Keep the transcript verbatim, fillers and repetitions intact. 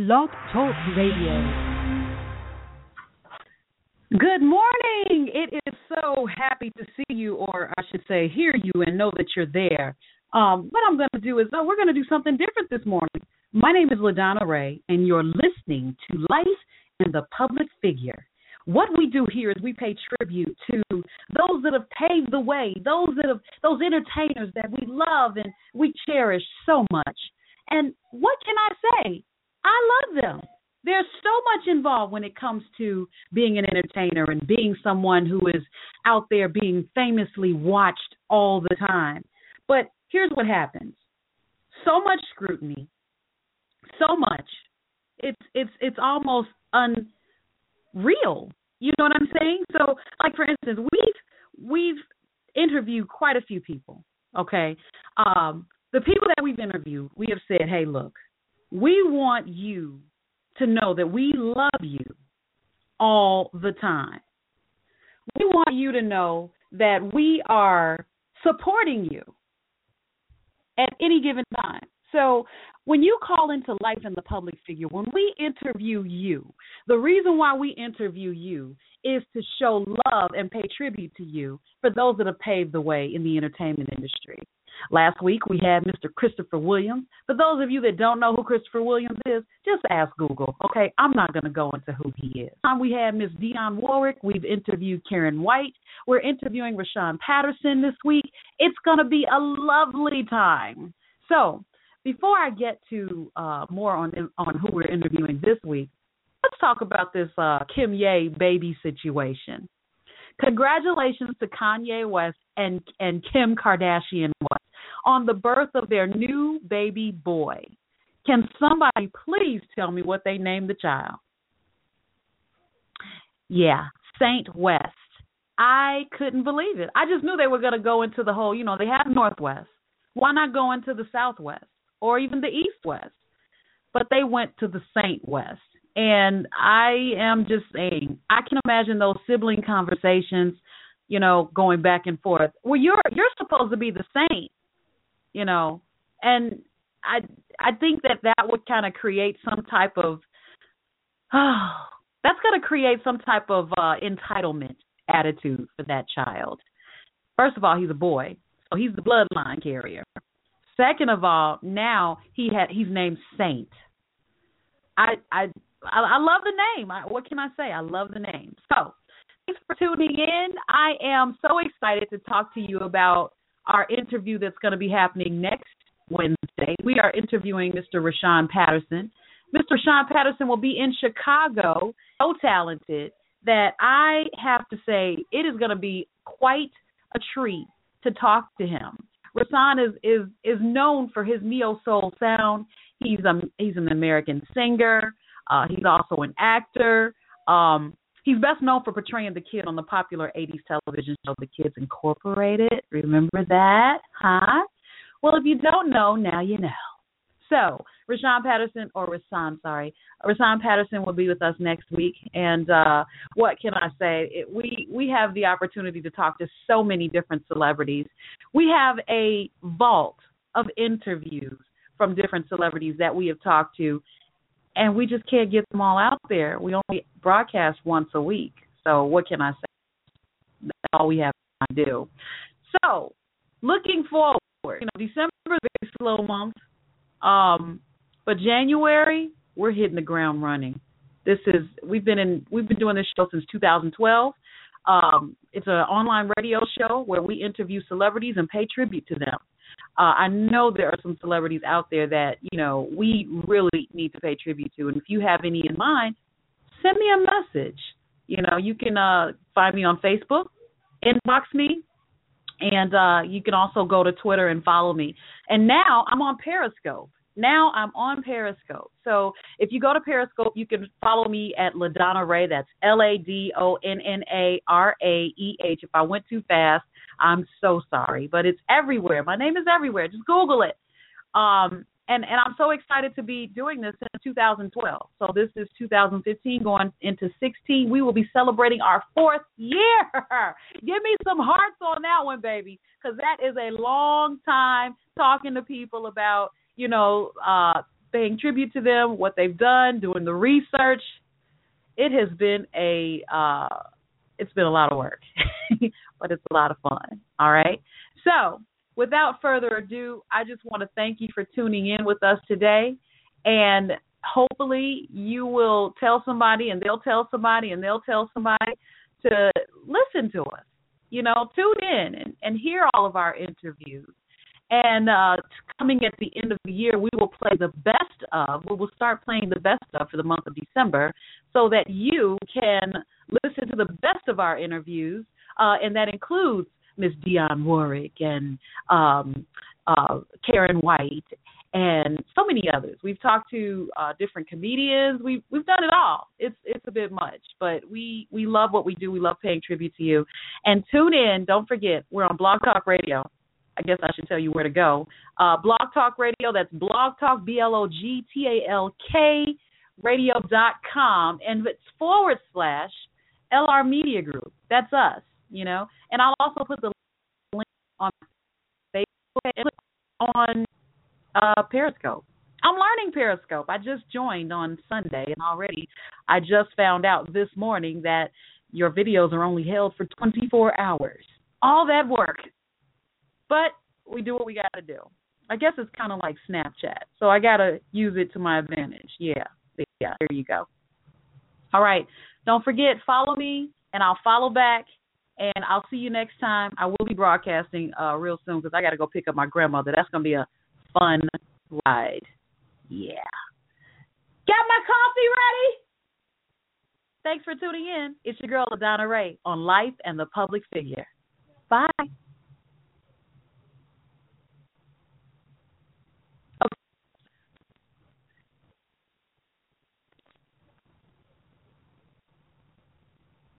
Blog Talk Radio. Good morning. It is so happy to see you, or I should say hear you and know that you're there. Um, what I'm going to do is, oh, we're going to do something different this morning. My name is LaDonna Ray, and you're listening to Life in the Public Figure. What we do here is we pay tribute to those that have paved the way, those that have, those entertainers that we love and we cherish so much. And what can I say? I love them. There's so much involved when it comes to being an entertainer and being someone who is out there being famously watched all the time. But here's what happens. So much scrutiny, so much. It's it's it's almost unreal. You know what I'm saying? So, like, for instance, we've we've interviewed quite a few people, okay? Um, the people that we've interviewed, we have said, hey, look, we want you to know that we love you all the time. We want you to know that we are supporting you at any given time. So when you call into Life in the Public Figure, when we interview you, the reason why we interview you is to show love and pay tribute to you for those that have paved the way in the entertainment industry. Last week, we had Mister Christopher Williams. For those of you that don't know who Christopher Williams is, just ask Google, okay? I'm not going to go into who he is. Um, we had Miss Dionne Warwick. We've interviewed Karen White. We're interviewing Rashawn Patterson this week. It's going to be a lovely time. So before I get to uh, more on on who we're interviewing this week, let's talk about this uh, Kim Ye baby situation. Congratulations to Kanye West and, and Kim Kardashian West on the birth of their new baby boy. Can somebody please tell me what they named the child? Yeah, Saint West. I couldn't believe it. I just knew they were going to go into the whole, you know, they have Northwest. Why not go into the Southwest or even the East-West? But they went to the Saint West. And I am just saying, I can imagine those sibling conversations, you know, going back and forth. Well, you're you're supposed to be the saint, you know, and I I think that that would kind of create some type of, oh, that's going to create some type of uh, entitlement attitude for that child. First of all, he's a boy, so he's the bloodline carrier. Second of all, now he had he's named Saint. I I. I, I love the name. I, what can I say? I love the name. So thanks for tuning in. I am so excited to talk to you about our interview that's going to be happening next Wednesday. We are interviewing Mister Rashawn Patterson. Mister Rashawn Patterson will be in Chicago, so talented that I have to say it is going to be quite a treat to talk to him. Rashawn is, is, is known for his neo-soul sound. He's, a, he's an American singer. Uh, he's also an actor. Um, he's best known for portraying the kid on the popular eighties television show The Kids Incorporated. Remember that? Huh? Well, if you don't know, now you know. So, Rashawn Patterson, or Rashawn, sorry, Rashawn Patterson will be with us next week. And uh, what can I say? It, we, we have the opportunity to talk to so many different celebrities. We have a vault of interviews from different celebrities that we have talked to. And we just can't get them all out there. We only broadcast once a week. So what can I say? That's all we have to do. So looking forward, you know, December is a very slow month. Um, but January, we're hitting the ground running. This is we've been in we've been doing this show since two thousand twelve. Um, it's an online radio show where we interview celebrities and pay tribute to them. Uh, I know there are some celebrities out there that, you know, we really need to pay tribute to. And if you have any in mind, send me a message. You know, you can uh, find me on Facebook, inbox me, and uh, you can also go to Twitter and follow me. And now I'm on Periscope. Now I'm on Periscope. So if you go to Periscope, you can follow me at LaDonna Ray. That's L A D O N N A R A E H. If I went too fast, I'm so sorry. But it's everywhere. My name is everywhere. Just Google it. Um, and, and I'm so excited to be doing this in two thousand twelve. So this is two thousand fifteen going into sixteen. We will be celebrating our fourth year. Give me some hearts on that one, baby, because that is a long time talking to people about, you know, uh, paying tribute to them, what they've done, doing the research. It has been a uh, it's been a lot of work, but it's a lot of fun. All right. So without further ado, I just want to thank you for tuning in with us today, and hopefully you will tell somebody, and they'll tell somebody, and they'll tell somebody to listen to us. You know, tune in and, and hear all of our interviews. And uh, coming at the end of the year, we will play the best of. We will start playing the best of for the month of December so that you can listen to the best of our interviews, uh, and that includes Miss Dionne Warwick and um, uh, Karen White and so many others. We've talked to uh, different comedians. We've we've done it all. It's it's a bit much, but we we love what we do. We love paying tribute to you. And tune in. Don't forget, we're on Blog Talk Radio. I guess I should tell you where to go. Uh, Blog Talk Radio. That's Blog Talk, B L O G T A L K radio dot com, and it's forward slash L R Media Group. That's us, you know. And I'll also put the link on Facebook and on Uh, Periscope. I'm learning Periscope. I just joined on Sunday, and already I just found out this morning that your videos are only held for twenty-four hours. All that work. But we do what we got to do. I guess it's kind of like Snapchat, so I got to use it to my advantage. Yeah, yeah, there you go. All right. Don't forget, follow me, and I'll follow back, and I'll see you next time. I will be broadcasting uh, real soon because I got to go pick up my grandmother. That's going to be a fun ride. Yeah. Got my coffee ready? Thanks for tuning in. It's your girl, LaDonna Ray, on Life and the Public Figure.